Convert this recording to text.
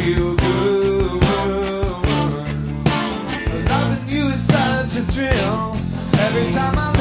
feel good. Loving you is such a thrill. Every time I